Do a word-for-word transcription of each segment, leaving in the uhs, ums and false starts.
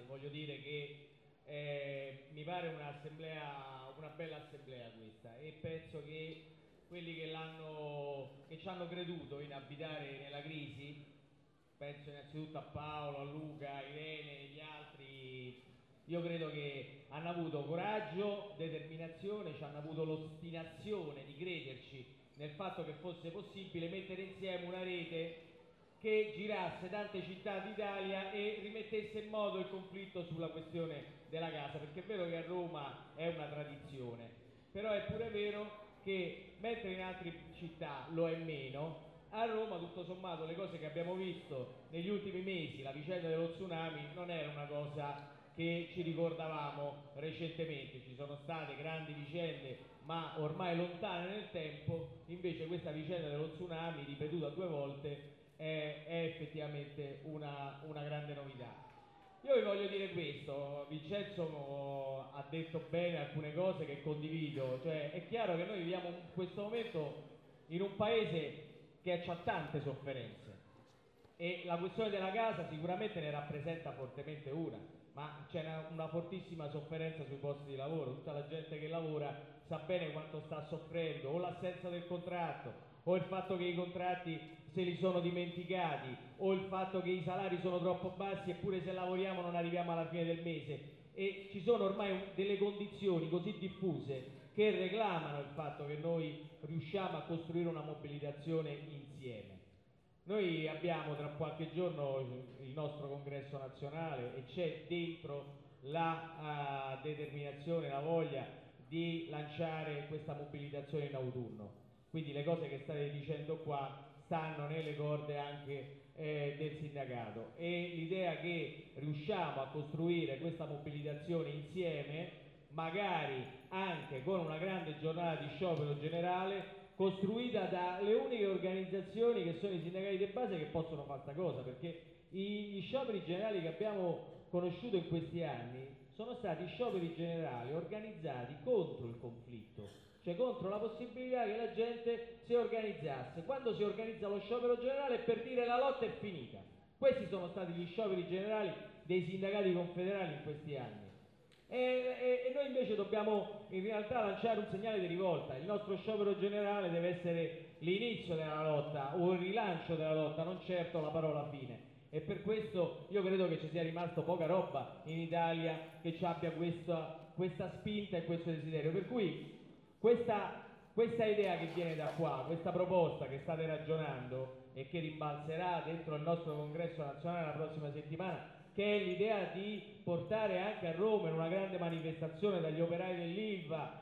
voglio dire che eh, mi pare un'assemblea, una bella assemblea questa, e penso che quelli che l'hanno, che ci hanno creduto in abitare nella crisi, penso innanzitutto a Paolo, a Luca, a Irene e gli altri, io credo che hanno avuto coraggio, determinazione, ci hanno avuto l'ostinazione di crederci nel fatto che fosse possibile mettere insieme una rete che girasse tante città d'Italia e rimettesse in moto il conflitto sulla questione della casa, perché è vero che a Roma è una tradizione, però è pure vero che mentre in altre città lo è meno, a Roma tutto sommato le cose che abbiamo visto negli ultimi mesi, la vicenda dello tsunami, non era una cosa che ci ricordavamo recentemente, ci sono state grandi vicende ma ormai lontane nel tempo, invece questa vicenda dello tsunami ripetuta due volte è, è effettivamente una, una grande novità. Io vi voglio dire questo, Vincenzo ha detto bene alcune cose che condivido, cioè è chiaro che noi viviamo in questo momento in un paese che ha tante sofferenze e la questione della casa sicuramente ne rappresenta fortemente una, ma c'è una, una fortissima sofferenza sui posti di lavoro, tutta la gente che lavora sa bene quanto sta soffrendo, o l'assenza del contratto, o il fatto che i contratti se li sono dimenticati, o il fatto che i salari sono troppo bassi eppure se lavoriamo non arriviamo alla fine del mese, e ci sono ormai delle condizioni così diffuse che reclamano il fatto che noi riusciamo a costruire una mobilitazione insieme. Noi abbiamo tra qualche giorno il nostro congresso nazionale e c'è dentro la uh, determinazione, la voglia di lanciare questa mobilitazione in autunno. Quindi le cose che state dicendo qua stanno nelle corde anche eh, del sindacato, e l'idea che riusciamo a costruire questa mobilitazione insieme, magari anche con una grande giornata di sciopero generale, costruita dalle uniche organizzazioni che sono i sindacati di base che possono fare questa cosa, perché gli scioperi generali che abbiamo conosciuto in questi anni sono stati scioperi generali organizzati contro il conflitto, cioè contro la possibilità che la gente si organizzasse. Quando si organizza lo sciopero generale è per dire la lotta è finita. Questi sono stati gli scioperi generali dei sindacati confederali in questi anni. E, e, e noi invece dobbiamo in realtà lanciare un segnale di rivolta. Il nostro sciopero generale deve essere l'inizio della lotta o il rilancio della lotta, non certo la parola fine. E per questo io credo che ci sia rimasto poca roba in Italia che ci abbia questa, questa spinta e questo desiderio. Per cui questa, questa idea che viene da qua, questa proposta che state ragionando e che rimbalzerà dentro il nostro congresso nazionale la prossima settimana, che è l'idea di portare anche a Roma in una grande manifestazione dagli operai dell'Ilva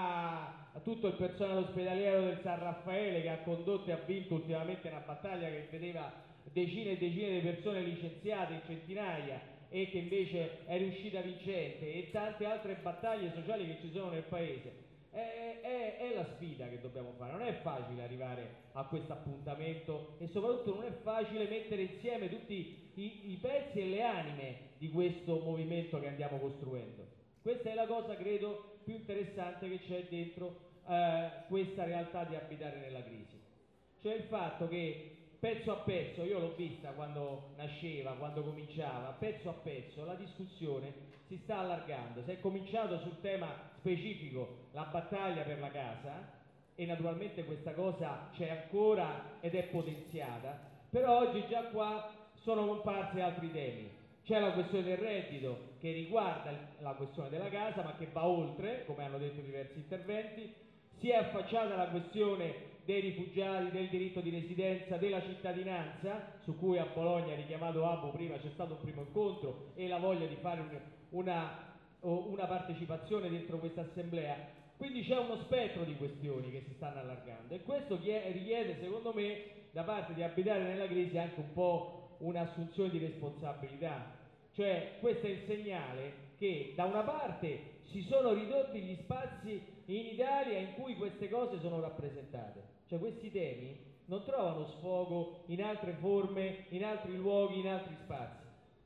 a, a tutto il personale ospedaliero del San Raffaele, che ha condotto e ha vinto ultimamente una battaglia che vedeva decine e decine di persone licenziate in centinaia e che invece è riuscita vincente, e tante altre battaglie sociali che ci sono nel paese. È, è, è la sfida che dobbiamo fare, non è facile arrivare a questo appuntamento e soprattutto non è facile mettere insieme tutti i, i pezzi e le anime di questo movimento che andiamo costruendo. Questa è la cosa, credo, più interessante che c'è dentro eh, questa realtà di abitare nella crisi, cioè il fatto che pezzo a pezzo, io l'ho vista quando nasceva, quando cominciava, pezzo a pezzo la discussione si sta allargando. Si è cominciato sul tema specifico, la battaglia per la casa, e naturalmente questa cosa c'è ancora ed è potenziata, però oggi già qua sono comparsi altri temi. C'è la questione del reddito che riguarda la questione della casa ma che va oltre, come hanno detto diversi interventi. Si è affacciata la questione dei rifugiati, del diritto di residenza, della cittadinanza, su cui a Bologna, richiamato Abu prima, c'è stato un primo incontro e la voglia di fare un, una, una partecipazione dentro questa assemblea. Quindi c'è uno spettro di questioni che si stanno allargando, e questo richiede, secondo me, da parte di abitare nella crisi anche un po' un'assunzione di responsabilità. Cioè, questo è il segnale che da una parte si sono ridotti gli spazi in Italia in cui queste cose sono rappresentate, cioè questi temi non trovano sfogo in altre forme, in altri luoghi, in altri spazi.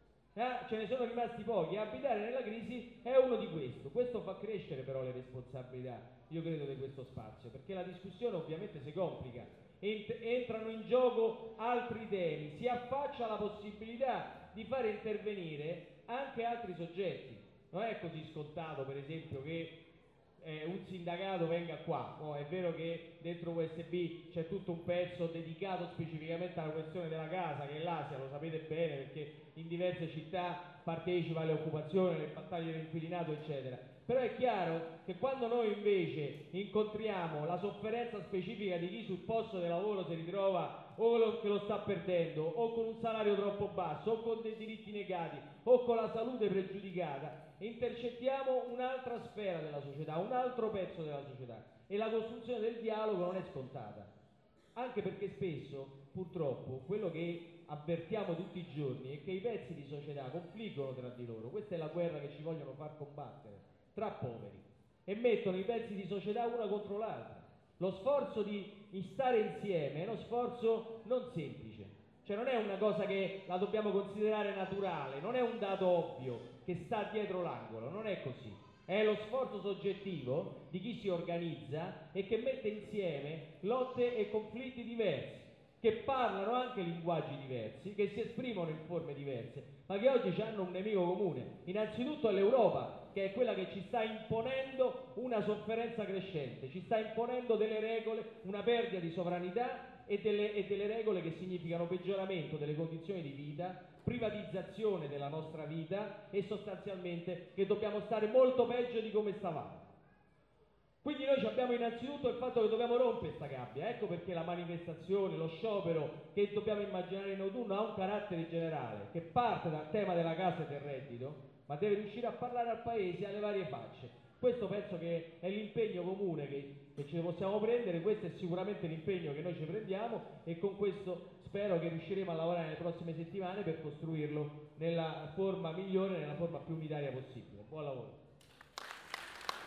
Eh, ce ne sono rimasti pochi. Abitare nella crisi è uno di questo. Questo fa crescere però le responsabilità, io credo, di questo spazio, perché la discussione ovviamente si complica ent- entrano in gioco altri temi, si affaccia la possibilità di fare intervenire anche altri soggetti. Non è così scontato, per esempio, che eh, un sindacato venga qua. No, è vero che dentro U S B c'è tutto un pezzo dedicato specificamente alla questione della casa, che è l'Asia, lo sapete bene, perché in diverse città partecipa alle occupazioni, alle battaglie dell'inquilinato, eccetera. Però è chiaro che quando noi invece incontriamo la sofferenza specifica di chi sul posto di lavoro si ritrova o lo, che lo sta perdendo, o con un salario troppo basso, o con dei diritti negati, o con la salute pregiudicata, intercettiamo un'altra sfera della società, un altro pezzo della società, e la costruzione del dialogo non è scontata, anche perché spesso, purtroppo, quello che avvertiamo tutti i giorni è che i pezzi di società confliggono tra di loro. Questa è la guerra che ci vogliono far combattere tra poveri, e mettono i pezzi di società una contro l'altra. Lo sforzo di stare insieme è uno sforzo non semplice, cioè non è una cosa che la dobbiamo considerare naturale, non è un dato ovvio che sta dietro l'angolo, non è così. È lo sforzo soggettivo di chi si organizza e che mette insieme lotte e conflitti diversi, che parlano anche linguaggi diversi, che si esprimono in forme diverse, ma che oggi hanno un nemico comune. Innanzitutto è l'Europa, che è quella che ci sta imponendo una sofferenza crescente, ci sta imponendo delle regole, una perdita di sovranità e delle, e delle regole che significano peggioramento delle condizioni di vita, privatizzazione della nostra vita, e sostanzialmente che dobbiamo stare molto peggio di come stavamo. Quindi noi abbiamo innanzitutto il fatto che dobbiamo rompere questa gabbia. Ecco perché la manifestazione, lo sciopero che dobbiamo immaginare in autunno ha un carattere generale, che parte dal tema della casa e del reddito, ma deve riuscire a parlare al Paese, alle varie facce. Questo penso che è l'impegno comune che, che ce ne possiamo prendere, questo è sicuramente l'impegno che noi ci prendiamo, e con questo spero che riusciremo a lavorare nelle prossime settimane per costruirlo nella forma migliore, nella forma più unitaria possibile. Buon lavoro.